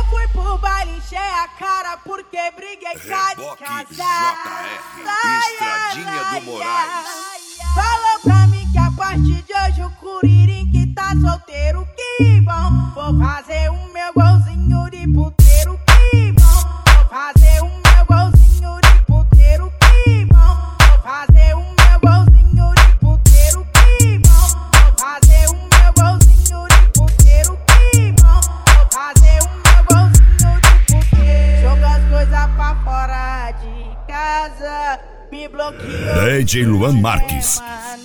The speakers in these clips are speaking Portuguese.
fui pro baile, encher a cara porque briguei cá de casa. JR, Estradinha do Moraes. Falou pra mim que a partir de hoje o Curirim que tá solteiro, que bom. Vou fazer o meu golzinho de puteiro, que bom. Vou fazer o meu golzinho de puteiro, que bom. Vou fazer o meu golzinho de puteiro, que bom. Vou fazer o meu golzinho de puteiro, que bom. Vou fazer o meu golzinho de puteiro. Joga as coisas pra fora de casa, me bloqueou. DJ Luan Marques.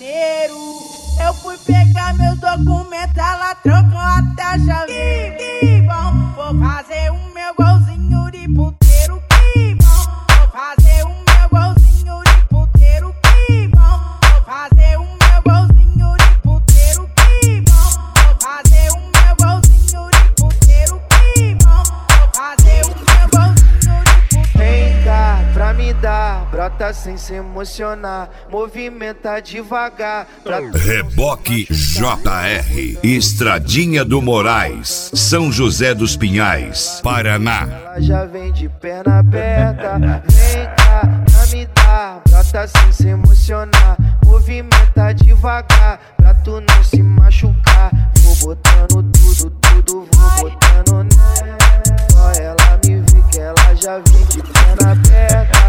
Eu fui pegar meus documentos, ela trocou até a chave. Que bom, vou fazer o meu golzinho de puteiro. Que bom, vou fazer o meu golzinho de puteiro. Que bom, vou fazer o meu golzinho de puteiro. Que bom, vou fazer o meu golzinho de puteiro. Que bom, vou fazer o meu golzinho de puteiro. Vem cá pra me dar, brota sem se emocionar, movimenta devagar. Reboque JR, Estradinha do Moraes, São José dos Pinhais, Paraná. Ela já vem de perna aberta. Vem cá pra me dar, brota sem se emocionar, movimenta devagar, pra tu não se machucar. Vou botando tudo, vou botando nela. Só ela me vê que ela já vem de perna aberta.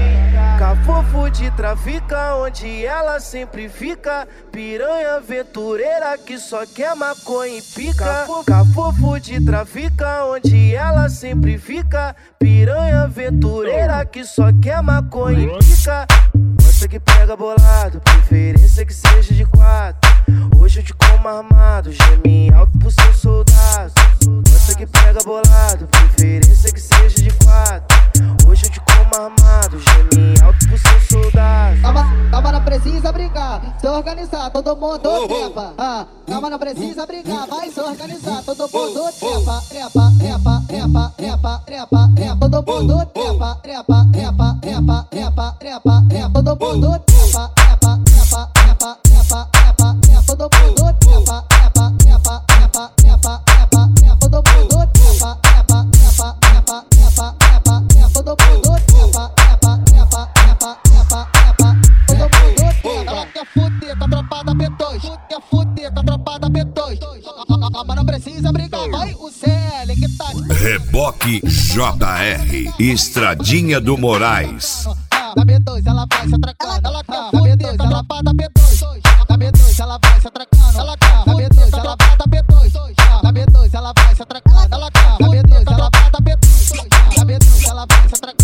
Cafofo de trafica, onde ela sempre fica. Piranha aventureira que só quer maconha e pica. Cafofo de trafica, onde ela sempre fica. Piranha aventureira que só quer maconha e pica. Gosta que pega bolado, preferência que seja de 4. Hoje eu te como armado, geme alto pro seu soldado. Gosta que pega bolado, preferência que seja de 4. Hoje eu te como armado, geme alto pro seu soldado. Calma, não precisa brigar, se organizar, todo mundo trepa. Calma, não precisa brigar, vai se organizar, todo mundo trepa. Trepa, trepa, trepa, trepa, trepa, trepa, todo mundo trepa. Trepa, trepa, trepa, trepa, trepa, trepa, todo mundo trepa. Trepa, trepa, trepa, trepa, trepa, trepa, todo mundo trepa. Trepa, trepa, trepa, trepa, trepa, trepa, todo mundo trepa. Trepa, trepa, trepa, trepa, trepa, trepa, todo mundo trepa. Trepa, trepa, trepa, trepa, trepa, todo mundo trepa. Ela quer fuder com a tropa da B2, quer fuder com a tropa da B2. Mas não precisa brigar, vai o CL que tá. Reboque JR, Estradinha do Moraes. Da B2 ela vai se atracando, ela quer fuder com a tropa da B2. Da B2 ela vai se atracando, ela quer da B2 ela vai da B2. Da B2 ela vai se atracando, ela quer da B2 ela vai da B2. Da B2 ela vai se atracando.